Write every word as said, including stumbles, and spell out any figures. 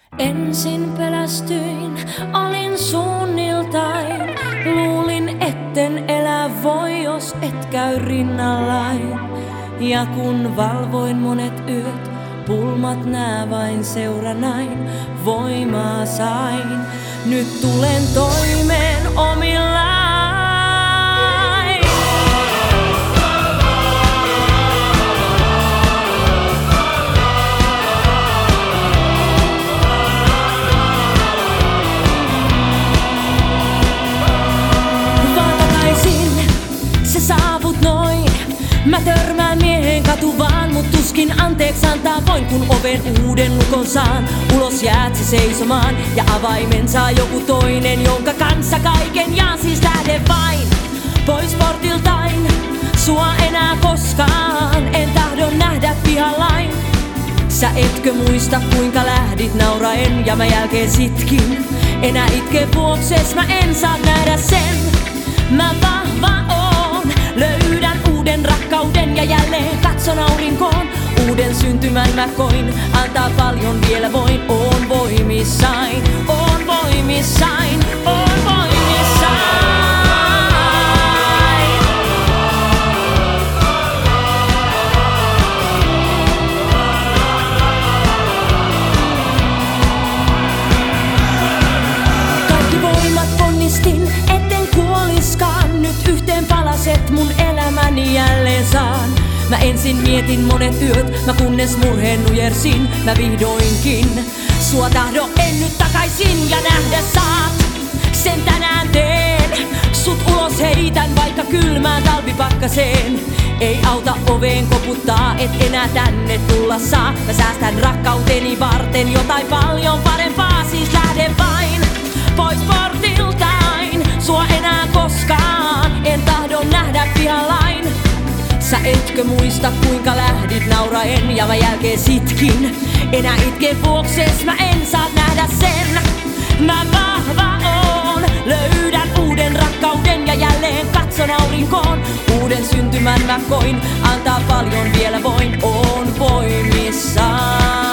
Ensin pelästyin, olin suunniltain. Luulin, etten elä voi, jos et käy rinnallain. Ja kun valvoin monet yöt, pulmat nää vain seuranain. Voimaa sain, nyt tulen toimeen omillain. Saavut noin, mä törmään miehen katuvaan, mut tuskin anteeksi antaa voin, kun oven uuden lukon saan. Ulos jäät se seisomaan ja avaimen saa joku toinen, jonka kanssa kaiken jaan, siis lähde vain pois portiltain. Sua enää koskaan en tahdo nähdä pihallain. Sä etkö muista kuinka lähdit nauraen ja mä jälkeen sitkin. Enää itke vuokses, mä en saa nähdä sen. Mä vahva oon, löydän uuden rakkauden ja jälleen katson aurinkoon. Uuden syntymän mä koin, antaa paljon vielä voin. Oon voimissain, oon voimissain, oon voimissain. Kaikki voimat ponnistin, etten kuoliskaan. Nyt yhteen palaset mun elämäni jälleen saan. Mä ensin mietin monet yöt, mä kunnes murheen nujersin. Mä vihdoinkin sua tahdo en nyt takaisin ja nähdä saat. Sen tänään teen, sut ulos heitän vaikka kylmään talvipakkaseen. Ei auta oveen koputtaa, et enää tänne tulla saa. Mä säästän rakkauteni varten jotain paljon parempaa, siis lähde vain pois portiltain. Sua enää koskaan en tahdo nähdä pihallain. Sä etkö muista kuinka lähdit nauraen ja mä jälkeen sitkin. Enää itke vuokses, mä en saa nähdä sen. Mä vahva oon, löydän uuden rakkauden ja jälleen katson aurinkoon. Uuden syntymän mä koin, antaa paljon vielä voin, oon voimissaan.